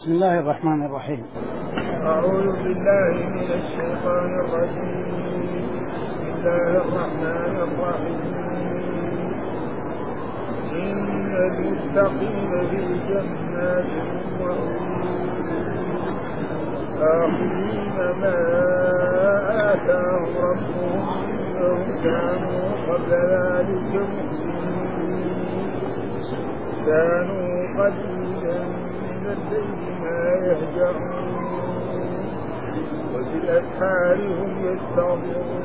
بسم الله الرحمن الرحيم. أعوذ بالله من الشيطان الرجيم. بسم الله الرحمن الرحيم. إن المتقين في جنات وعيون آخذين ما آتاهم ربهم إنهم كانوا قبل ذلك محسنين كانوا قليلا من الليل ما يهجعون وبالأسحار هم يستغفرون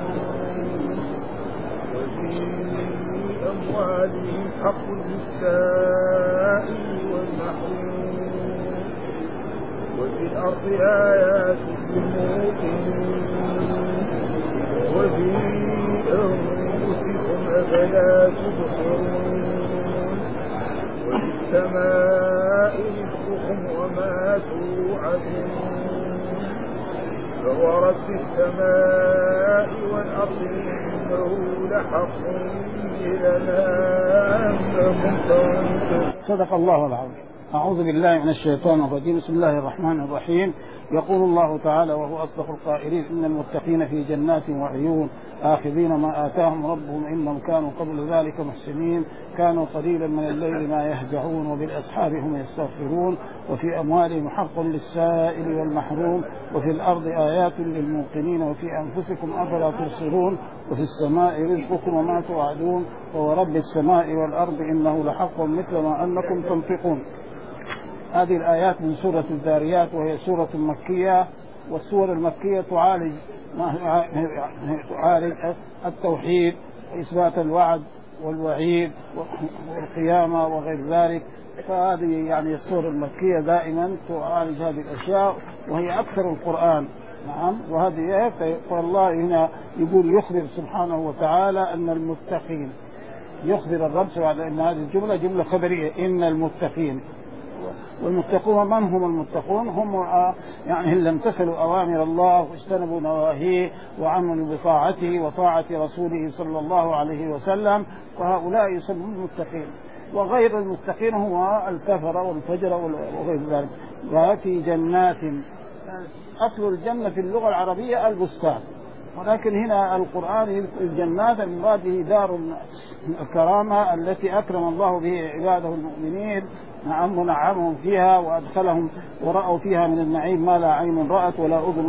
وفي أموالهم حق للسائل والمحروم وفي الأرض آيات للموقنين وفي أنفسكم أفلا تبصرون وفي السماء رزقكم وما توعدون فورب السماء والأرض إنه لحق لأنكم تنطقون. صدق الله العظيم. أعوذ بالله من الشيطان الرجيم. بسم الله الرحمن الرحيم. يقول الله تعالى وهو أصدق القائلين: إن المتقين في جنات وعيون آخذين ما آتاهم ربهم إنهم كانوا قبل ذلك محسنين كانوا قليلا من الليل ما يهجعون وبالأسحار هم يستغفرون وفي أموالهم حق للسائل والمحروم وفي الأرض آيات للموقنين وفي أنفسكم أفلا تبصرون وفي السماء رزقكم وما توعدون وورب السماء والأرض إنه لحق مثل ما أنكم تنطقون. هذه الآيات من سورة الذاريات وهي سورة مكية، والسور المكية تعالج التوحيد وإثبات الوعد والوعيد والقيامة وغير ذلك. فهذه يعني السور المكية دائما تعالج هذه الأشياء وهي أكثر القرآن. نعم. وهذه فالله هنا يقول يخبر سبحانه وتعالى أن المتقين، يخبر الرب سبحانه أن هذه الجملة جملة خبرية. إن المتقين، والمتقون من هم المتقون؟ هم يعني اللي امتثلوا أوامر الله واجتنبوا نواهيه وعملوا بطاعته وطاعة رسوله صلى الله عليه وسلم، فهؤلاء يسمون المتقين. وغير المتقين هو الكفر والفجر وغير ذلك. وفي جنات، أصل الجنة في اللغة العربية البستان، ولكن هنا القرآن الجنات المراد به دار الكرامة التي أكرم الله به عباده المؤمنين. نعم، ونعمهم فيها وأدخلهم ورأوا فيها من النعيم ما لا عين رأت ولا أذن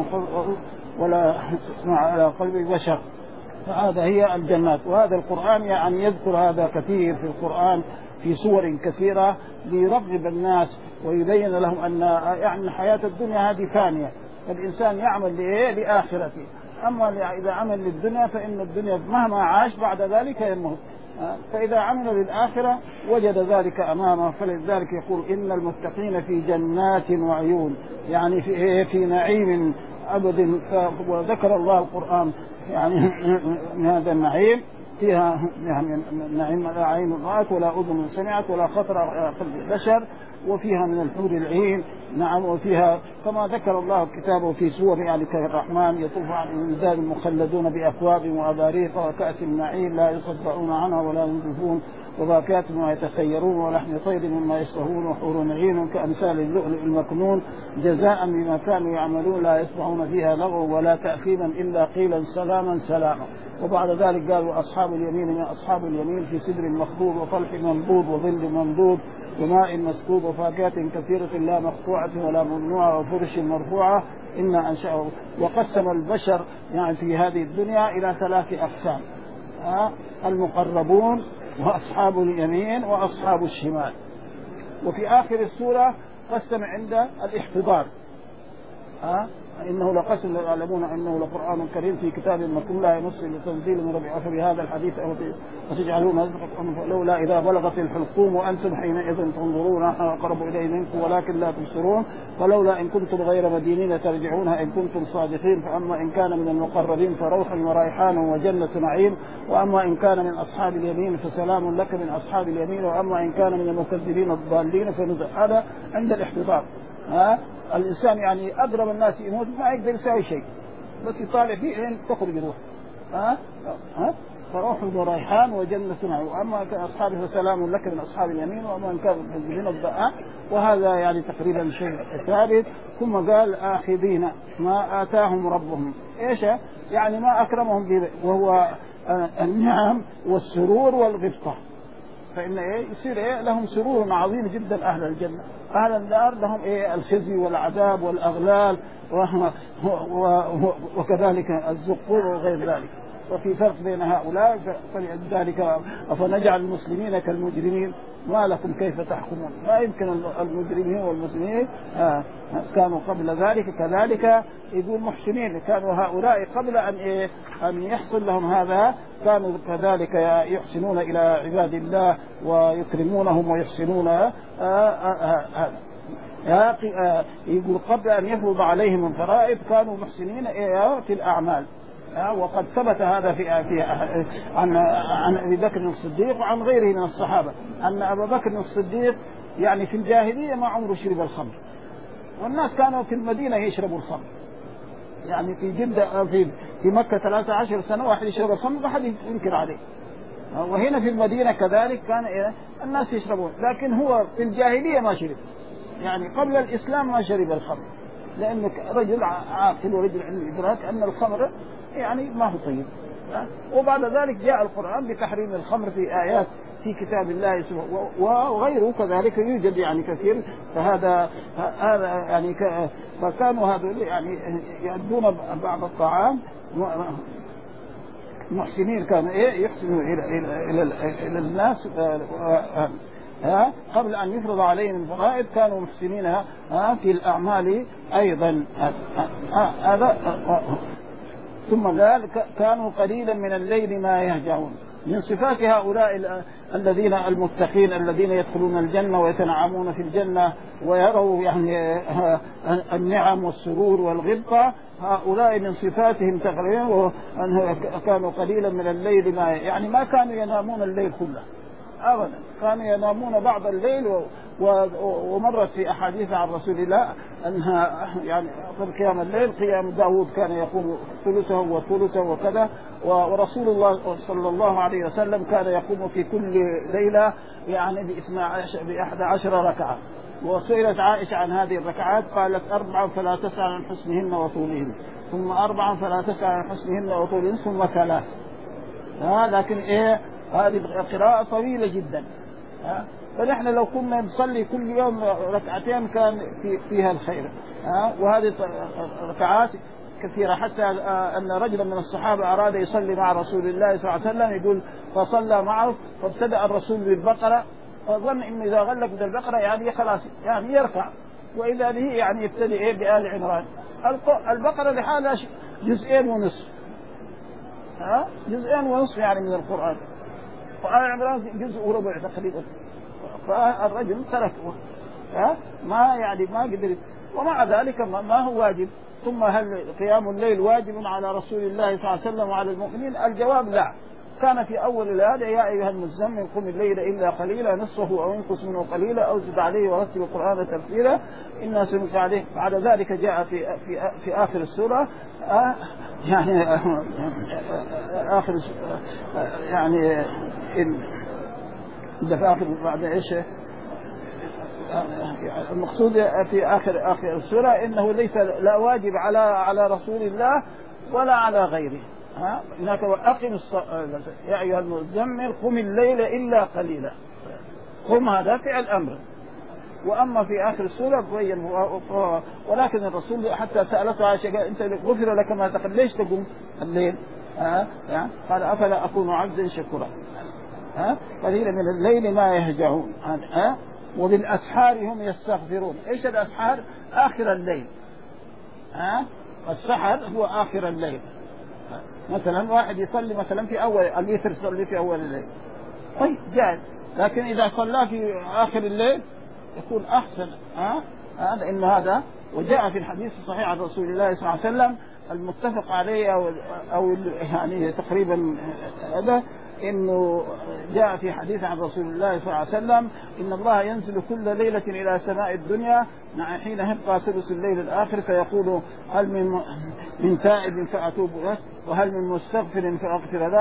ولا سمع على قلب بشر. فهذا هي الجنات. وهذا القرآن يعني يذكر هذا كثير في القرآن في سور كثيرة ليرغب الناس ويبين لهم أن يعني الحياة الدنيا هذه فانية، فالإنسان يعمل لآخرته. أما إذا عمل للدنيا فإن الدنيا مهما عاش بعد ذلك يموت، فإذا عمل للآخرة وجد ذلك أمامه. فلذلك يقول إن المتقين في جنات وعيون، يعني في نعيم أبد. وذكر الله القرآن يعني من هذا النعيم فيها يعني نعيم لا عين رأت ولا أذن سمعت ولا خطر على قلب البشر، وفيها من الحور العين. نعم. وفيها كما ذكر الله كتابه في سور يعني كالرحمن يطوف عليهم الولدان المخلدون بأكواب وأباريق وكأس معين لا يصدعون عنها ولا ينزفون وفاكهة ما يتخيرون ولحم طير مما يشتهون وحور عين كأمثال اللؤلؤ المكنون جزاء بما كانوا يعملون لا يسمعون فيها لغوا ولا تأثيما إلا قيلا سلاما سلاما. وبعد ذلك قالوا أصحاب اليمين من أصحاب اليمين في سدر مخضود وطلح منضود وظل ممدود وماء مسكوب وفاكهة كثيرة لا مقطوعة ولا ممنوعة وفرش مرفوعة إنا أنشأه. وقسم البشر يعني في هذه الدنيا إلى 3 أقسام: المقربون وأصحاب اليمين وأصحاب الشمال. وفي آخر السورة قسم عند الاحتضار: إنه لقسم لو يعلمون إنه لقرآن كريم في كتاب مكتوب لا يمس لتنزيل من ربع. فبهذا الحديث وتجعلون رزقكم لولا إذا بلغت الحلقوم وأنتم حينئذ تنظرون نحن أقرب إليه منكم ولكن لا تبصرون فلولا إن كنتم غير مدينين ترجعونها إن كنتم صادقين. فأما إن كان من المقربين فروح وريحان وجنة نعيم، وأما إن كان من أصحاب اليمين فسلام لك من أصحاب اليمين، وأما إن كان من المكذبين الضالين فنزل. هذا عند الاحتضار. الإنسان يعني أقرب الناس يموت ما يقدر يسوي شيء، بس يطالع فيه عين تخرج روح. فروح وريحان وجنة نعيم، وأما كان أصحابه فسلام لك من أصحاب اليمين ومن كان من الضاء. وهذا يعني تقريبا شيء ثابت. ثم قال آخذين ما آتاهم ربهم، إيش يعني ما أكرمهم به، وهو النعم والسرور والغبطة. فإن يصير لهم سرور عظيم جدا أهل الجنة. أهل النار لهم الخزي والعذاب والأغلال وكذلك الزقوم وغير ذلك. وفي فرق بين هؤلاء، فلذلك أفنجعل المسلمين كالمجرمين ما لكم كيف تحكمون. ما يمكن المجرمين والمسلمين كانوا قبل ذلك كذلك يقول محسنين، كانوا هؤلاء قبل أن يحصل لهم هذا كانوا كذلك يحسنون إلى عباد الله ويكرمونهم ويحسنون. يقول قبل أن يفرض عليهم الفرائض كانوا محسنين في الأعمال. وقد ثبت هذا عن أبي بكر الصديق وعن غيره من الصحابة أن أبا بكر الصديق يعني في الجاهلية ما عمره شرب الخمر، والناس كانوا في المدينة يشربوا الخمر. يعني في جدة في مكة 13 سنة واحد يشرب الخمر ما حد ينكر عليه، وهنا في المدينة كذلك كان الناس يشربون، لكن هو في الجاهلية ما شرب، يعني قبل الإسلام ما شرب الخمر، لأنه رجل عاقل ورجل عنده إدراك أن الخمر يعني ما هو طيب. وبعد ذلك جاء القرآن بتحريم الخمر في آيات في كتاب الله وغيره كذلك يوجد يعني كثير. فهذا يعني فكانوا هذول يعني يأدون بعض الطعام محسنين، كانوا يحسنوا إلى الناس قبل أن يفرض عليهم الفرائض كانوا محسنين في الأعمال أيضا. هذا ثم ذلك كانوا قليلا من الليل ما يهجعون. من صفات هؤلاء الذين المتقين الذين يدخلون الجنة ويتنعمون في الجنة ويروا يعني النعم والسرور والغبطة، هؤلاء من صفاتهم تقريبا كانوا قليلا من الليل ما يعني ما كانوا ينامون الليل كله أبدا، كانوا ينامون بعض الليل. ومرت في أحاديث عن رسول الله أنها يعني أفضل قيام الليل قيام داود كان يقوم ثلثه وثلثه وكذا، ورسول الله صلى الله عليه وسلم كان يقوم في كل ليلة يعني ب11 ركعة. وسئلت عائشة عن هذه الركعات قالت 4 فلا تسأل عن حسنهن وطولهن، ثم 4 فلا تسأل عن حسنهن وطولهن، ثم 3. لكن هذه قراءة طويلة جدا. فنحن لو كنا نصلي كل يوم ركعتين كان فيها الخير. وهذه ركعات كثيرة، حتى أن رجلا من الصحابة أراد يصلي مع رسول الله صلى الله عليه وسلم، يقول فصلى معه فابتدأ الرسول بالبقرة وظن إن إذا غلق بالبقرة يعني خلاص يعني يرفع، وإذا به يعني يبتدئ بآل عمران. البقرة لحالها 2.5 جزء، 2.5 يعني من القرآن، وآل عمران 1.25 تقريبا. فالرجل تركه ما قدر، ومع ذلك ما هو واجب. ثم هل قيام الليل واجب على رسول الله صلى الله عليه وسلم وعلى المؤمنين؟ الجواب لا. كان في أول الآية يا أيها المزمل قم الليل إلا قليلا نصفه أو انقص منه قليلا أو زد عليه ورتل القرآن ترتيلا إنا سنلقي عليه. بعد ذلك جاء في آخر السورة يعني آخر يعني في آخر بعد إيش المقصود في آخر السورة إنه ليس لا واجب على رسول الله ولا على غيره. هناك وأقم يا أيها المزمل قم الليل إلا قليلا، قم هذا فعل أمر. وأما في آخر السورة بين ولكن الرسول حتى سألته عائشة أنت غفر لك ما تقل ليش تقوم الليل؟ قال أفلا أكون عبدا شكورا. قليلا من الليل ما يهجعون وبالأسحار هم يستغفرون. إيش الأسحار؟ آخر الليل. السحر هو آخر الليل. مثلا واحد يصلي مثلا في أول الوتر يصلي في أول الليل طيب جائز، لكن إذا صلى في آخر الليل يكون أحسن. لأن هذا وجاء في الحديث الصحيح عن رسول الله صلى الله عليه وسلم المتفق عليه أو يعني تقريبا هذا إنه جاء في حديث عن رسول الله صلى الله عليه وسلم إن الله ينزل كل ليلة إلى سماء الدنيا مع حين يبقى ثلث الليل الآخر فيقول هل من تائب فأتوب له وهل من مستغفر فأغفر له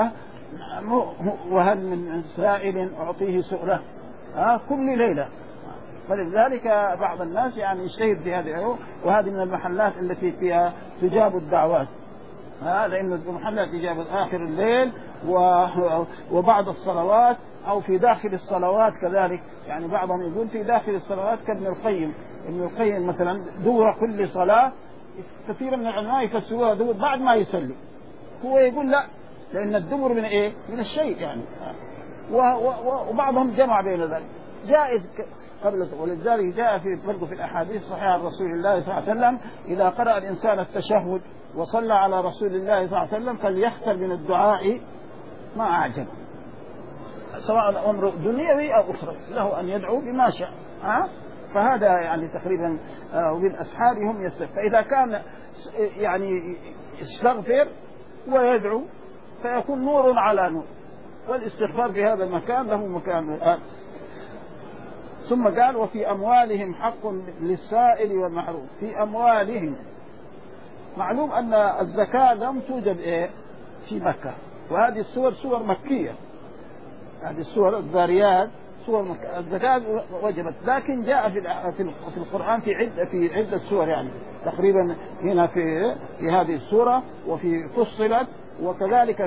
وهل من سائل أعطيه سؤله كل ليلة. فلذلك بعض الناس يعني يجتهد في هذه، وهذه من المحلات التي فيها تجاب الدعوات، لأن المحلات تجاب آخر الليل وبعد الصلوات أو في داخل الصلوات كذلك. يعني بعضهم يقول في داخل الصلوات كابن القيم مثلا دور كل صلاة، كثير من العلماء يفسروها دور بعد ما يصلي، هو يقول لا، لأن الدبر من إيه؟ من الشيء يعني. وبعضهم جمع بين ذلك جائز قبل. ولذلك جاء في برضه في الأحاديث الصحيحة عن رسول الله صلى الله عليه وسلم إذا قرأ الإنسان التشهد وصلى على رسول الله صلى الله عليه وسلم فليختر من الدعاء ما أعجب، سواء أمر دنيوي أو أخرى، له أن يدعو بما شاء. فهذا يعني تقريبا وبالأسحار هم يستغفر. فإذا كان يعني يستغفر ويدعو فيكون نور على نور، والاستغفار في هذا المكان له مكان. ثم قال وفي أموالهم حق للسائل والمحروم. في أموالهم، معلوم أن الزكاة لم توجد في مكة، وهذه السور سور مكية، هذه السور الذاريات سور مكة. الزكاة وجبت، لكن جاء في القرآن في عدة سور، يعني تقريبا هنا في هذه السورة، وفي فصلت، وكذلك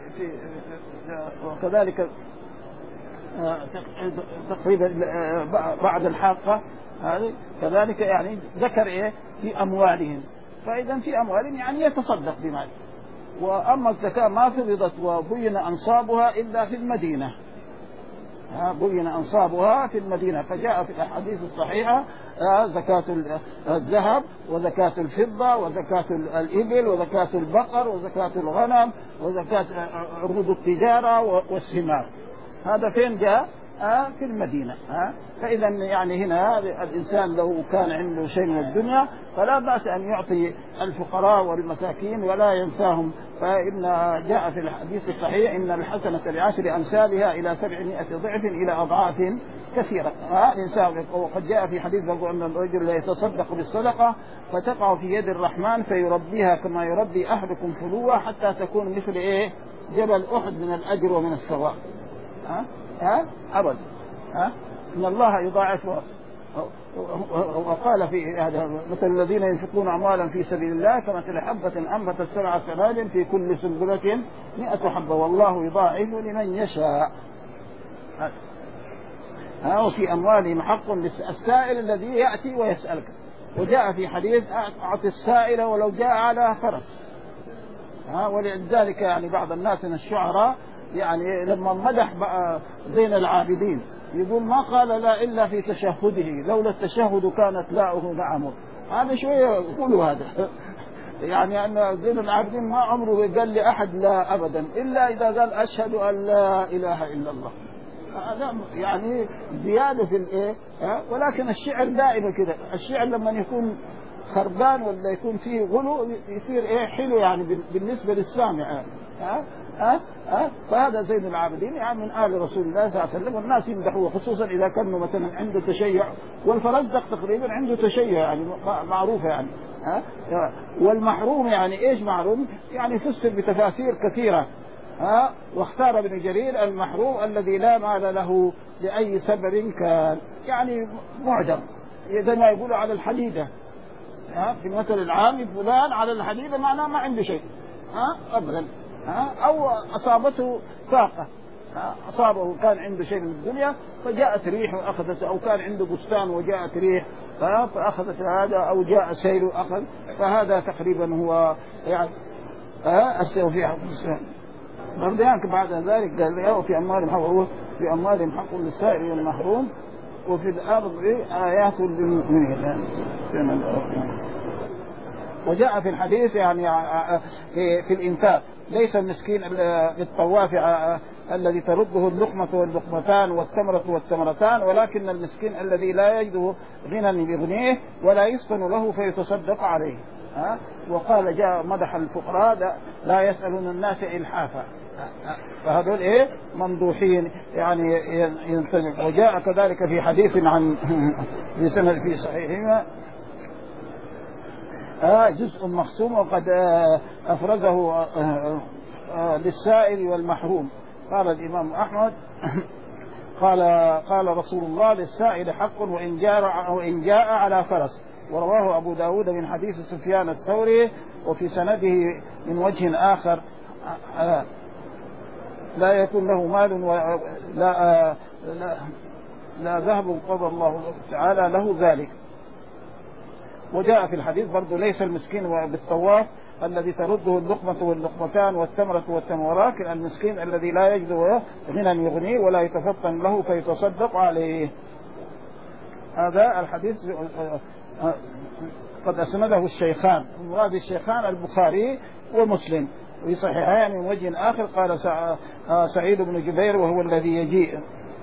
وكذلك تقريبا بعد الحاقة هذه كذلك يعني ذكر في أموالهم. فإذا في أموالهم يعني يتصدق بمال. وأما الزكاة ما فرضت وبين أنصابها إلا في المدينة، بين أنصابها في المدينة. فجاء في الأحاديث الصحيحة زكاة الذهب وزكاة الفضة وزكاة الإبل وزكاة البقر وزكاة الغنم وزكاة عروض التجارة والثمار. هذا فين جاء؟ في المدينة. فإذا يعني هنا الإنسان لو كان عنده شيء من الدنيا فلا بأس أن يعطي الفقراء والمساكين ولا ينساهم. فإن جاء في الحديث الصحيح إن الحسنة ل10 أمثالها إلى 700 ضعف إلى أضعاف كثيرة. إنسان، وقد جاء في حديث أن الرجل لا يتصدق بالصدقة فتقع في يد الرحمن فيربيها كما يربي أحدكم فلوة حتى تكون مثل جبل أحد من الأجر ومن الثواب. أبدا. إن الله يضاعف. وقال في هذا مثل الذين ينفقون أموالا في سبيل الله كمثل حبة أنبتت 7 سنابل في كل سنبلة 100 حبة والله يضاعف لمن يشاء. وفي أموالهم حق للسائل الذي يأتي ويسألك. وجاء في حديث أعطي السائل ولو جاء على فرس. ولذلك يعني بعض الناس من الشعراء يعني لما مدح زين العابدين يقول ما قال لا إلا في تشهده، لولا التشهد كانت لاؤه نعمه. هذا شوية يقولوا هذا يعني أن زين العابدين ما عمره قال لأحد لا أبدا إلا إذا قال أشهد أن لا إله إلا الله. هذا يعني زيادة في ولكن الشعر دائما كذا، الشعر لما يكون خربان ولا يكون فيه غلو يصير حلو يعني بالنسبة للسامع. فهذا زين العابدين يعني من آل رسول الله صلى الله عليه وسلم، والناس يمدحوه خصوصا إذا كانوا مثلا عنده تشيع، والفرزدق تقريبا عنده تشيع يعني معروفة يعني. والمحروم يعني إيش محروم؟ يعني فسر بتفاسير كثيرة. واختار ابن جرير المحروم الذي لا مال له لأي سبب كان، يعني معدم زي ما يقولوا على الحديدة. في المثل العام فلان على الحديدة معناه ما عنده شيء أبدا. أو أصابته فاقة، أصابه كان عنده شيء من الدنيا فجاءت ريح وأخذته، أو كان عنده بستان وجاءت ريح فأخذت هذا، أو جاء سيل وأخذ. فهذا تقريبا هو يعني السيل في حق الإسلام. بعد ذلك قال وفي أموالهم حق، في أموالهم حق للسائل والمحروم وفي الأرض آيات للمؤمنين. وجاء في الحديث يعني في الإنفاق ليس المسكين بالطواف الذي ترده اللقمة واللقمتان والتمرة والتمرتان، ولكن المسكين الذي لا يجده غنى يغنيه ولا يسكن له فيتصدق عليه. وقال جاء مدح الفقراء لا يسألون الناس إلحافا، فهذول ممدوحين يعني ينتبه. وجاء كذلك في حديث عن في صحيحهما جزء مقسوم وقد أفرزه للسائل والمحروم. قال الإمام أحمد قال رسول الله للسائل حق وإن جاء على فرس. ورواه أبو داود من حديث سفيان الثوري وفي سنده من وجه آخر لا يكون له مال لا ذهب قضى الله تعالى له ذلك. وجاء في الحديث برضو ليس المسكين بالطواف الذي ترده اللقمة واللقمتان والتمرة والتمرات، المسكين الذي لا يجد غنى يغنيه ولا يتفطن له فيتصدق عليه. هذا الحديث قد أسنده الشيخان، مراد الشيخان البخاري ومسلم في صحيحين من وجه آخر. قال سعيد بن جبير وهو الذي يجيء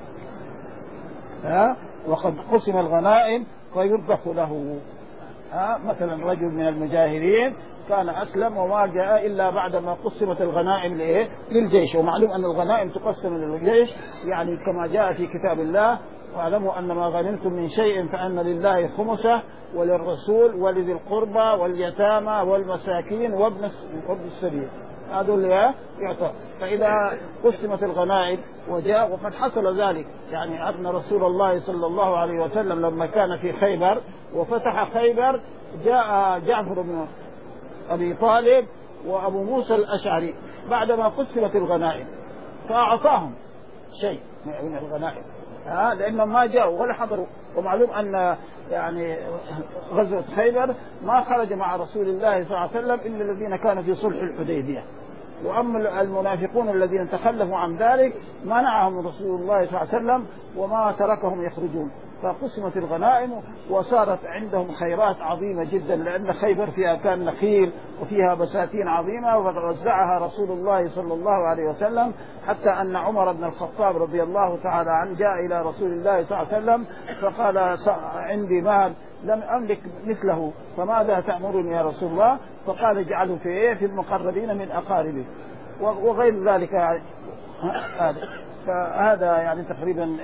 وقد قسم الغنائم فيرضخ له. مثلا رجل من المجاهرين كان أسلم وما جاء إلا بعدما قسمت الغنائم للجيش، ومعلوم أن الغنائم تقسم للجيش يعني كما جاء في كتاب الله: واعلموا أن ما غنمتم من شيء فأن لله خمسه وللرسول ولذي القربى واليتامى والمساكين وابن السبيل. هذول يعطى. فإذا قسمت الغنائم وجاء وقد حصل ذلك، يعني أن رسول الله صلى الله عليه وسلم لما كان في خيبر وفتح خيبر جاء جعفر بن أبي طالب وأبو موسى الأشعري بعدما قسمت الغنائم فأعطاهم شيء من الغنائم لأنهم ما جاءوا ولا حضروا. ومعلوم أن يعني غزوة خيبر ما خرج مع رسول الله صلى الله عليه وسلم إلا الذين كانوا في صلح الحديبية، وأما المنافقون الذين تخلفوا عن ذلك منعهم رسول الله صلى الله عليه وسلم وما تركهم يخرجون. فقسمت الغنائم وصارت عندهم خيرات عظيمة جدا، لأن خيبر فيها كان نخيل وفيها بساتين عظيمة ووزعها رسول الله صلى الله عليه وسلم، حتى أن عمر بن الخطاب رضي الله تعالى عنه جاء إلى رسول الله صلى الله عليه وسلم فقال: عندي مال لم أملك مثله فماذا تأمرني يا رسول الله؟ فقال: اجعله في المقربين من أقاربه وغير ذلك. فهذا يعني تقريبا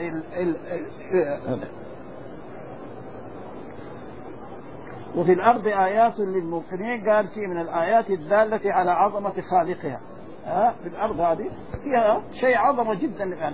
وفي الأرض آيات للموقنين. قال فيه من الآيات الدالة على عظمة خالقها. في الأرض هذه فيها شيء عظمة جدا يعني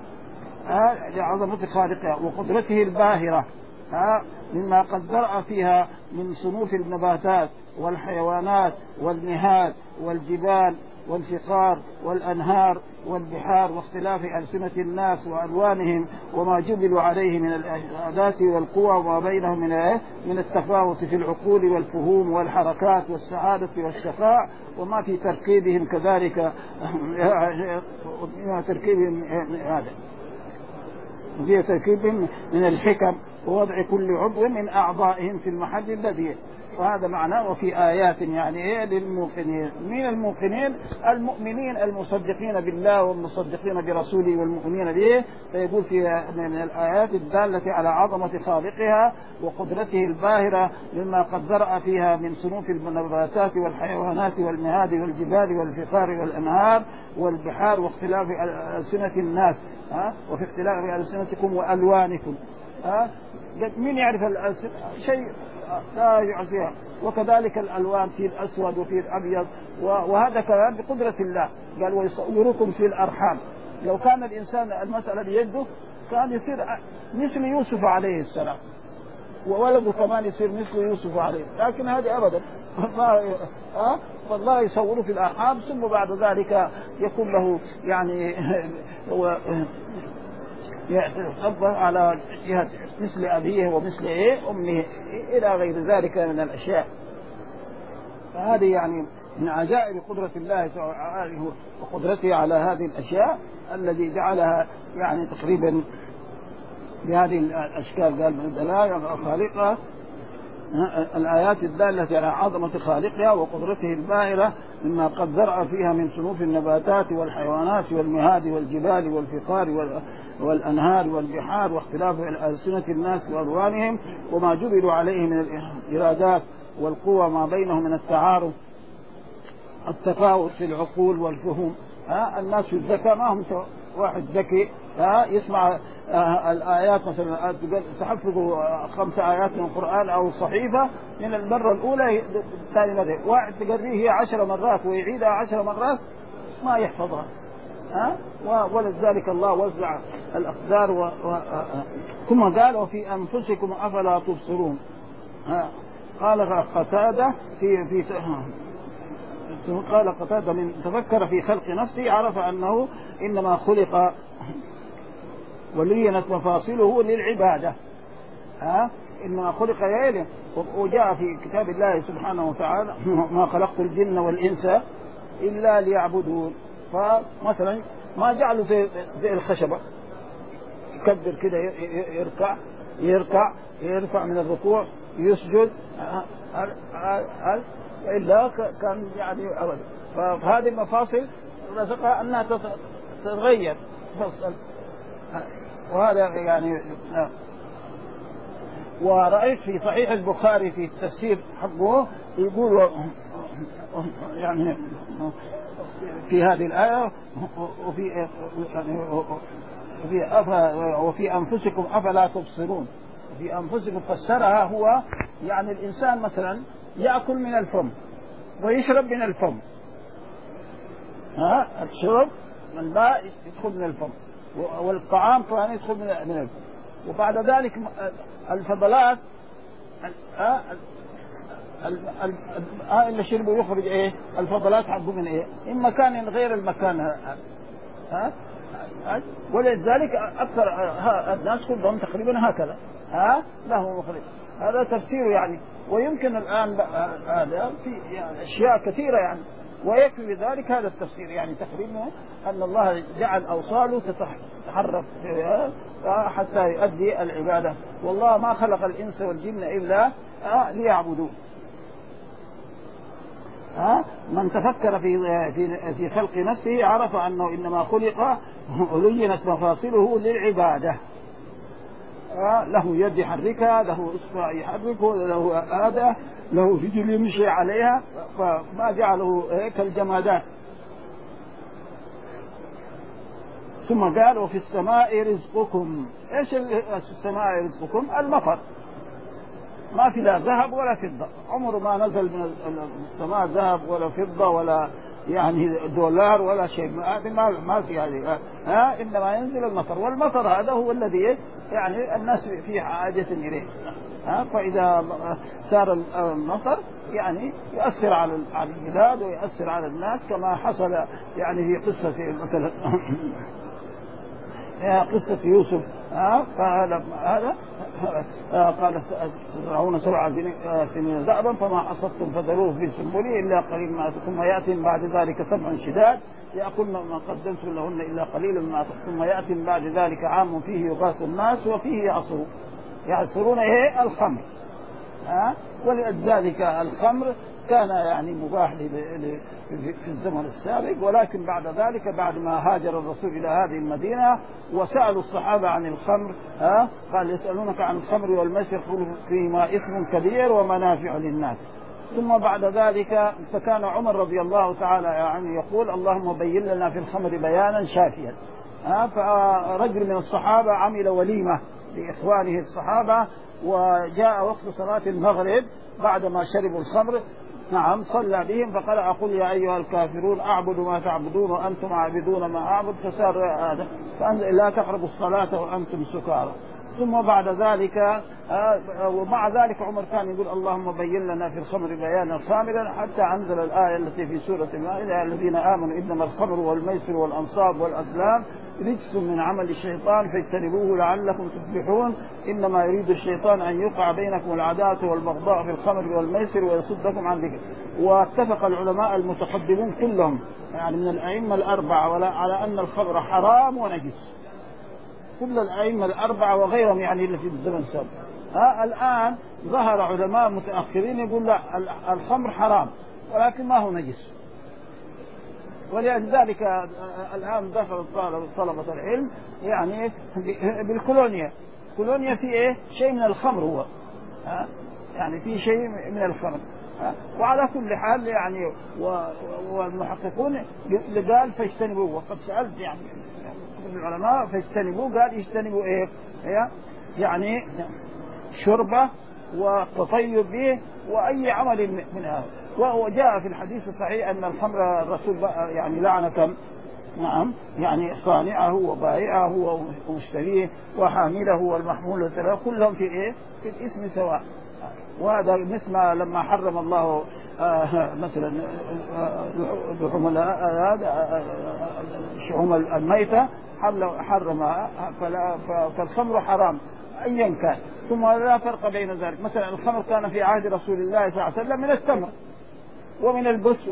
لعظمة خالقها وقدرته الباهرة مما قد ذرأ فيها من صنوف النباتات والحيوانات والنهاد والجبال والفقار والأنهار والبحار واختلاف ألسنة الناس وألوانهم وما جبلوا عليه من الأحداث والقوى وما بينهم من التفاوت في العقول والفهوم والحركات والسعادة والشقاء وما في تركيبهم كذلك تركيبهم هذا في تركيبهم من الحكم ووضع كل عضو من أعضائهم في المحل الذي. وهذا معناه وفي آيات يعني للموقنين. من الموقنين المؤمنين المصدقين بالله والمصدقين برسوله والمؤمنين به. فيقول في من الآيات الدالة على عظمة خالقها وقدرته الباهرة مما قد ذرأ فيها من صنوف النباتات والحيوانات والنهاد والجبال والفقار والأنهار والبحار واختلاف ألسنة الناس وفي اختلاف ألسنتكم وألوانكم. من يعرف شيء لا يعزيها. وكذلك الألوان في الأسود وفي الأبيض وهذا كلام بقدرة الله. قال: ويصوركم في الأرحام. لو كان الإنسان المسألة بيده كان يصير مثل يوسف عليه السلام وولده كمان يصير مثل يوسف عليه، لكن هذه أبدا والله يصوره في الأرحام ثم بعد ذلك يكون له يعني يتفضل على جهة مثل أبيه ومثل أمه إلى غير ذلك من الأشياء. فهذه يعني من عجائب قدرة الله تعالى وقدرته على هذه الأشياء الذي جعلها يعني تقريبا بهذه الأشكال. قال: من الدلائل خالقها الآيات الدالة على عظمة خالقها وقدرته الباهرة مما قد ذرأ فيها من صنوف النباتات والحيوانات والمهاد والجبال والفقار والأنهار والبحار واختلاف ألسنة الناس وألوانهم وما جبلوا عليه من الإرادات والقوى ما بينهم من التعارف التفاوت في العقول والفهم. الناس في الذكاء ما هم واحد ذكي يسمع الآيات مثلا تحفظ 5 آيات من القرآن أو صحيفة من المرة الأولى ثاني مرة، واحد تقريه 10 مرات ويعيدها 10 مرات ما يحفظها. ولذلك الله وزع الأقدار ثم قال وفي أنفسكم أفلا تبصرون. قال قتادة قال قتادة من تفكر في خلق نفسه عرف أنه إنما خلق ولينت مفاصله للعبادة. إنما خلق ليله. وجاء في كتاب الله سبحانه وتعالى ما خلقت الجن والإنس إلا ليعبدون. فمثلا ما جعله زي الخشبة يكبر كده يرفع من الركوع يسجد إلا كان يعني أبدا. فهذه المفاصل رزقها أنها تتغير تفصل. وهذا يعني ورأيت في صحيح البخاري في التفسير حقه يقول يعني في هذه الآية وفي أنفسكم أفلا تبصرون. في أنفسكم فسرها هو يعني الإنسان مثلا يأكل من الفم ويشرب من الفم. الشرب من الماء يدخل من الفم والطعام كمان يدخل من الفم. وبعد ذلك الفضلات اللي شربوا يخرج ايه الفضلات حقه من ايه ان مكان غير المكان. ولذلك اكثر الناس كلهم تقريبا هكذا له مخرج. هذا تفسيره يعني. ويمكن الان هذا في يعني اشياء كثيره يعني ويكفي ذلك هذا التفسير يعني تقريبا ان الله جعل اوصاله تتحرك حتى يؤدي العباده. والله ما خلق الانس والجن الا ليعبدون. من تفكر في خلق نفسه عرف أنه إنما خلق ولينت مفاصله للعبادة. له يد يحركها له إصبع يحركه له آدة له رجل يمشي عليها فما جعله كالجمادات. ثم قال وفي السماء رزقكم. إيش السماء رزقكم؟ المطر. ما في لا ذهب ولا فضة. عمره ما نزل من السماء ذهب ولا فضة ولا يعني دولار ولا شيء. ما في هذه. إنما ينزل المطر. والمطر هذا هو الذي يعني الناس في حاجة إليه. فإذا صار المطر يعني يؤثر على البلاد ويؤثر على الناس كما حصل يعني في قصة مثلا قصة يوسف. فهذا قال تزرعون 7 سنين دأبا فما حصدتم فذروه في سنبله إلا قليل ما ثم يأتي بعد ذلك 7 شداد يأكلن ما قدمتم لهن إلا قليل ما ثم يأتي بعد ذلك عام فيه يغاث الناس وفيه يعصرون الخمر. ولذلك الخمر كان يعني مباح في الزمن السابق. ولكن بعد ذلك بعد ما هاجر الرسول إلى هذه المدينة وسألوا الصحابة عن الخمر قال يسألونك عن الخمر والميسر قل فيهما إثم كبير ومنافع للناس. ثم بعد ذلك فكان عمر رضي الله تعالى يعني يقول اللهم بين لنا في الخمر بيانا شافيا. فرجل من الصحابة عمل وليمة لإخوانه الصحابة وجاء وقت صلاة المغرب بعدما شربوا الخمر صلى بهم فقال أقول يا أيها الكافرون أعبد ما تعبدون وأنتم عابدون ما أعبد فصار هذا لا تقربوا الصلاة وأنتم سكارى. ثم بعد ذلك ومع ذلك عمر كان يقول اللهم بين لنا في الخمر بيانا كاملا حتى أنزل الآية التي في سورة المائدة الذين آمنوا إنما الخمر والميسر والأنصاب والأزلام رجس من عمل الشيطان فاجتنبوه لعلكم تفلحون إنما يريد الشيطان أن يوقع بينكم العداوة والبغضاء في الخمر والميسر ويصدكم عن ذكر. واتفق العلماء المتقدمون كلهم يعني من الأئمة الأربعة على أن الخمر حرام ونجس. كل الأئمة الأربعة وغيرهم يعني اللي في الزمن السابق. الآن ظهر علماء متأخرين يقول لا الخمر حرام ولكن ما هو نجس. ولذلك الآن دخل طلبة العلم يعني بالكولونيا. كولونيا في شيء من الخمر هو يعني في شيء من الخمر. وعلى كل حال يعني والمحققون قال فاجتنبوه. وقد سألت يعني العلماء فاجتنبوه قال يجتنبوا يعني شربه وتطيب به وأي عمل من هذا. وجاء في الحديث الصحيح أن الخمر الرسول يعني لعن كم؟ نعم، يعني صانعه وبائعه ومشتريه وحامله والمحمول له كلهم في إيه؟ في الاسم سواء. وهذا مثل ما لما حرم الله مثلا شحوم الميتة حرمها، فالخمر حرام أيا كان. ثم لا فرق بين ذلك، مثلا الخمر كان في عهد رسول الله صلى الله عليه وسلم من التمر ومن البس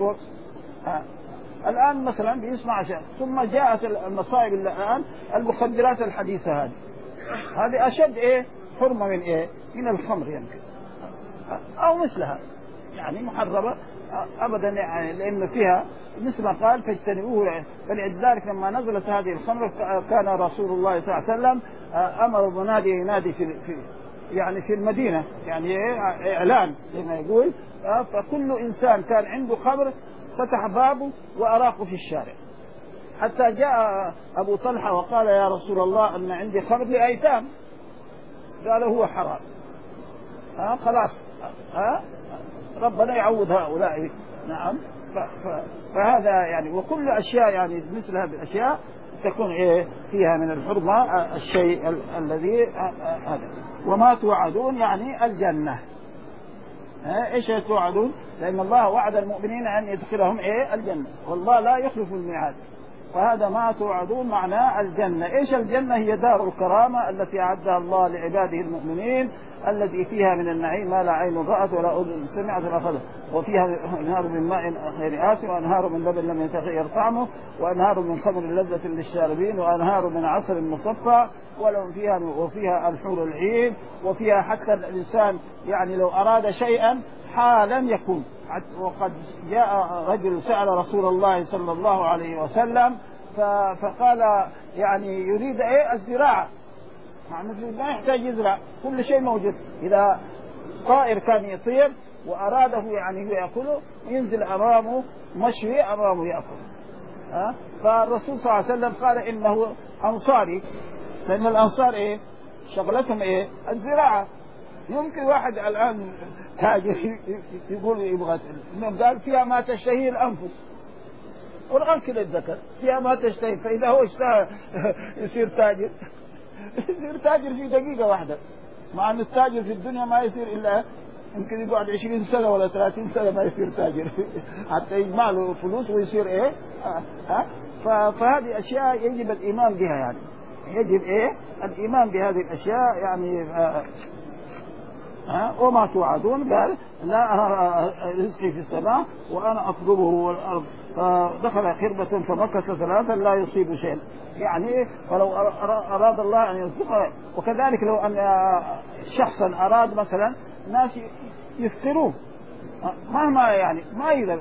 الآن مثلا بيصنع شيء، ثم جاءت المصائب الآن المخدرات الحديثة هذه أشد إيه حرمة من إيه من الخمر يمكن أو مثلها، يعني محرمة أبدا، يعني لأن فيها مثل ما قال فاجتنبوه. فلذلك لما نزلت هذه الخمر كان رسول الله صلى الله عليه وسلم أمر منادي ينادي في المدينة، يعني إعلان لما يقول، فكل إنسان كان عنده خمر فتح بابه وأراقه في الشارع، حتى جاء أبو طلحة وقال يا رسول الله أن عندي خمر لأيتام، قال هو حرام. خلاص ربنا يعوض هؤلاء. نعم. فهذا يعني وكل أشياء يعني مثل هذه الأشياء تكون إيه فيها من الحرمة الشيء الذي هذا. وما توعدون يعني الجنة. إيش توعدون؟ لأن الله وعد المؤمنين أن يدخلهم إيه الجنة، والله لا يخلف الميعاد. وهذا ما توعدون معناه الجنة. إيش الجنة؟ هي دار الكرامة التي أعدها الله لعباده المؤمنين، الذي فيها من النعيم ما لا عين رأت ولا أذن سمعت ولا خلق، وفيها أنهار من ماء غير آسن وأنهار من لبن لم يتغير طعمه وأنهار من خمر لذة للشاربين وأنهار من عسل مصفى وفيها الحور العين، وفيها حتى الإنسان يعني لو أراد شيئا حالا يكون. وقد جاء رجل سأل رسول الله صلى الله عليه وسلم فقال يعني يريد إيه الزراعة، مع أنه لا يحتاج يزرع، كل شيء موجود. إذا طائر كان يطير وأراده يعني يأكله ينزل أمامه مشوي أمامه يأكل. فالرسول صلى الله عليه وسلم قال إنه أنصاري، لأن الأنصار إيه شغلتهم إيه الزراعة. يمكن واحد الآن تاجر يقول يبغى، قال فيها ما تشتهي الأنفس، والآن كده الذكر فيها ما تشتهي، فإذا هو اشتهى يصير تاجر يصير تاجر في دقيقة واحدة، مع أن التاجر في الدنيا ما يصير إلا يمكن يقعد 20 سنة ولا 30 سنة ما يصير تاجر حتى يجمع له فلوس ويصير إيه فهذه أشياء يجب الإيمان بها، يعني يجب إيه الإيمان بهذه الأشياء يعني وما توعدون قال لا رزقي في السماء وأنا أطلبه والأرض. فدخل خربة فمكث ثلاثا لا يصيب شيئا، يعني فلو أراد الله أن يرزقه. وكذلك لو أن شخصا أراد مثلا ناس يفتروه مهما يعني ما يقدر،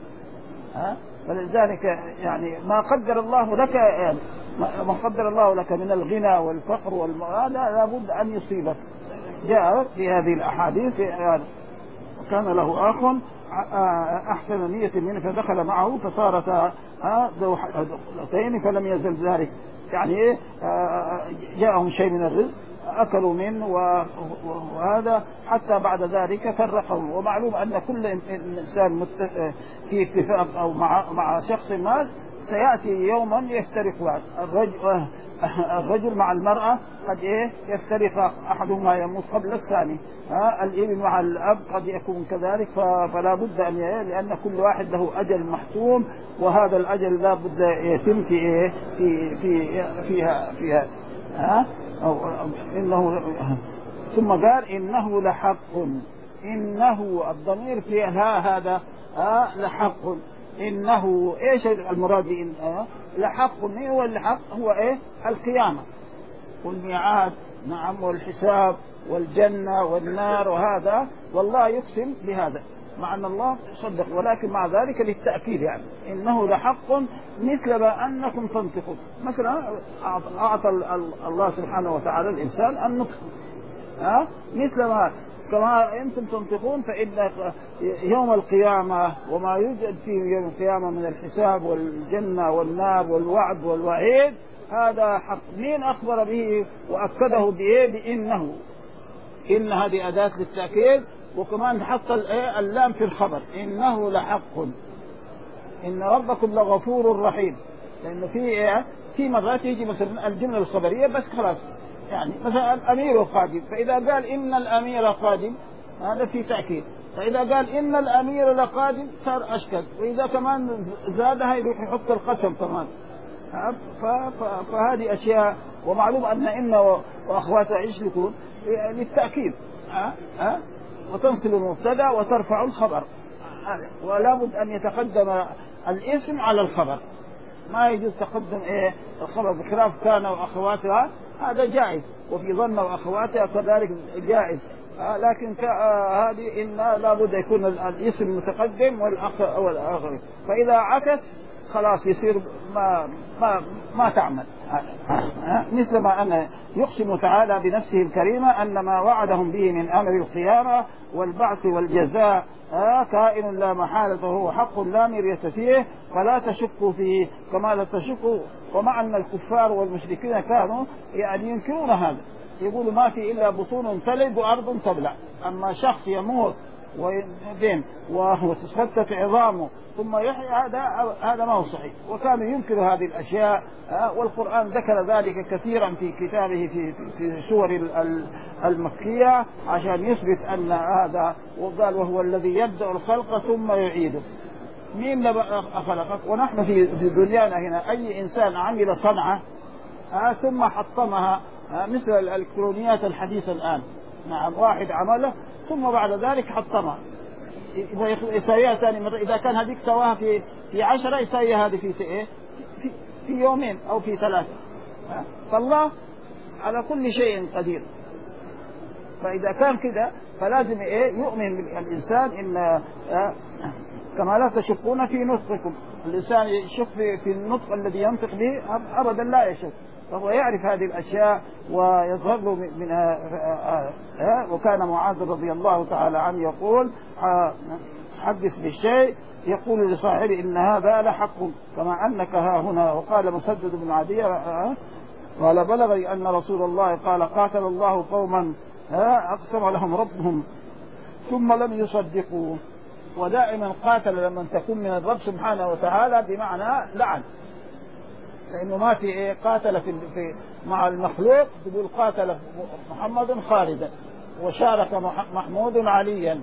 فلذلك يعني ما قدر الله لك، يعني ما قدر الله لك من الغنى والفقر هذا لابد أن يصيبك. جاء في هذه الأحاديث كان له أخ أحسن نية منه فدخل معه فصارت دولتين فلم يزل ذلك، يعني جاءهم شيء من الرزق أكلوا منه وهذا حتى بعد ذلك فرقهم. ومعلوم أن كل إنسان في اتفاق أو مع شخص ما سيأتي يوما يفترق. الرجل مع المرأة قد يفترق، أحدهما يموت قبل الثاني، الابن مع الأب قد يكون كذلك. فلا بد أن لأن كل واحد له أجل محتوم، وهذا الأجل لا بد يتم فيها إنه. ثم قال إنه لحق، إنه الضمير فيها هذا لحق. إنه إيش المراد لحق؟ هو الحق هو القيامة والميعاد، نعم، والحساب والجنة والنار وهذا، والله يقسم بهذا مع أن الله صدق، ولكن مع ذلك للتأكيد، يعني إنه لحق مثل ما أنكم تنطقون. مثلا أعطى الله سبحانه وتعالى الإنسان النطق، مثل ما كما أنتم تنطقون، فإن يوم القيامة وما يوجد في يوم القيامة من الحساب والجنة والنار والوعد والوعيد هذا حق. مين أخبر به وأكده بإنه؟ إن هذه أداة للتأكيد، وكمان حط اللام في الخبر إنه لحق إن ربكم لغفور رحيم، لأنه في مرات يجي مثلا الجملة الخبرية بس خلاص، يعني مثلا الأمير قادم، فإذا قال إن الأمير قادم هذا في تأكيد، فإذا قال إن الأمير لقادم صار أشكل، وإذا كمان زادها يروح يحط القسم كمان. فهذه أشياء. ومعلوم أن وأخواتها إيش يكون للتأكيد، وتنصل المبتدأ وترفع الخبر، ولا بد أن يتقدم الاسم على الخبر، ما يجوز تقدم الخبر بخلاف كان وأخواتها، هذا جائز، وفي ظن وأخواتها كذلك جائز، لكن هذه إن لا بد يكون الاسم متقدم والآخر، فإذا عكس خلاص يصير ما تعمل. مثل ما أن يقسم تعالى بنفسه الكريمة أن ما وعدهم به من أمر القيامة والبعث والجزاء كائن لا محالة وهو حق لا مرية فيه فلا تشكوا فيه كما لا تشكوا. ومع أن الكفار والمشركين كانوا يعني ينكرون هذا، يقولوا ما في إلا بطون تلد وأرض تبلع، أما شخص يموت وتسفتت عظامه ثم يحيى هذا ما هو صحيح، وكانوا ينكروا هذه الأشياء. والقرآن ذكر ذلك كثيرا في كتابه في سور المكية عشان يثبت أن هذا، وقال وهو الذي يبدأ الخلق ثم يعيده. مين خلقك؟ ونحن في دنيانا هنا أي إنسان عمل صنعة ثم حطمها، مثل الإلكترونيات الحديثة الآن، نعم واحد عمله ثم بعد ذلك حطمها، إذا يسويها ثاني مرة، إذا كان هذيك سواها في 10 يسويها هذه في يومين أو في 3. فالله على كل شيء قدير. فإذا كان كده فلازم يؤمن الإنسان إن كما لا تشكون في نطقكم، الإنسان يشك في النطق الذي ينطق به أبدا لا يشك، فهو يعرف هذه الأشياء ويظهر له منها. وكان معاذ رضي الله تعالى عنه يقول حدث بالشيء يقول لصاحبه إن هذا لحق كما أنك ها هنا. وقال مسدد بن عدي قال بلغني أن رسول الله قال قاتل الله قوما أقسم لهم ربهم ثم لم يصدقوا. ودائما قاتل لما تكون من الرب سبحانه وتعالى بمعنى لعن، لأنه ما في قاتل في مع المخلوق تقول قاتل محمد خالدا وشارك محمود عليا،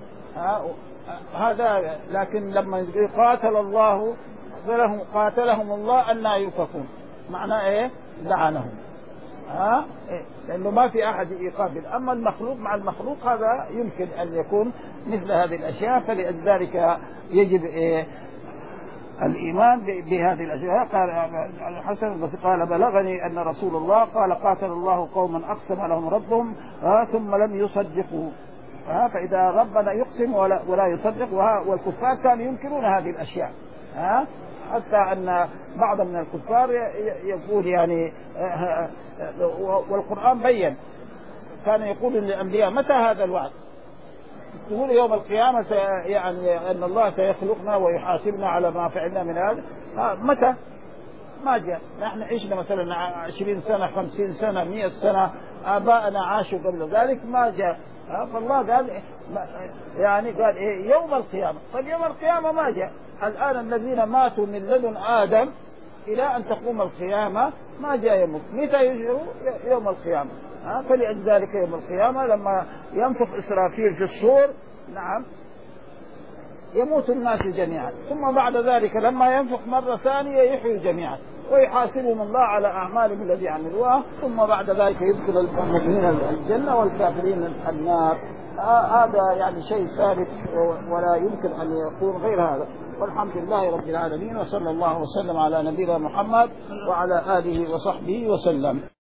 هذا. لكن لما قاتل الله قاتلهم الله أن لا يؤفكون، معناه لعنهم، لأنه ما في أحد يقابل. أما المخلوق مع المخلوق هذا يمكن أن يكون مثل هذه الأشياء، فلذلك يجب الإيمان بهذه الأشياء. قال الحسن قال بلغني أن رسول الله قال قاتل الله قوما أقسم لهم ربهم ثم لم يصدقوا. فإذا ربنا يقسم ولا يصدق، والكفار كانوا ينكرون هذه الأشياء، حتى أن بعض من الكفار يقول يعني والقرآن بين كان يقول للأنبياء متى هذا الوعد؟ تقول يوم القيامة يعني أن الله سيخلقنا ويحاسبنا على ما فعلنا من هذا، متى؟ ما جاء. نحن عشنا مثلا 20 سنة 50 سنة 100 سنة، آباءنا عاشوا قبل ذلك ما جاء. فالله قال يعني قال يوم القيامة. طيب يوم القيامة ما جاء. الآن الذين ماتوا من لدن آدم إلى أن تقوم القيامة ما جاء يموت. متى يجروا؟ يوم القيامة. فلذلك يوم القيامة لما ينفخ إسرافيل في الصور، نعم، يموت الناس جميعا، ثم بعد ذلك لما ينفخ مرة ثانية يحيوا جميعا ويحاسبهم الله على أعمالهم الذي عملوها، ثم بعد ذلك يدخل المؤمنين الجنة والكافرين النار. هذا يعني شيء ثابت ولا يمكن أن يكون غير هذا. والحمد لله رب العالمين، وصلى الله وسلم على نبينا محمد وعلى آله وصحبه وسلم.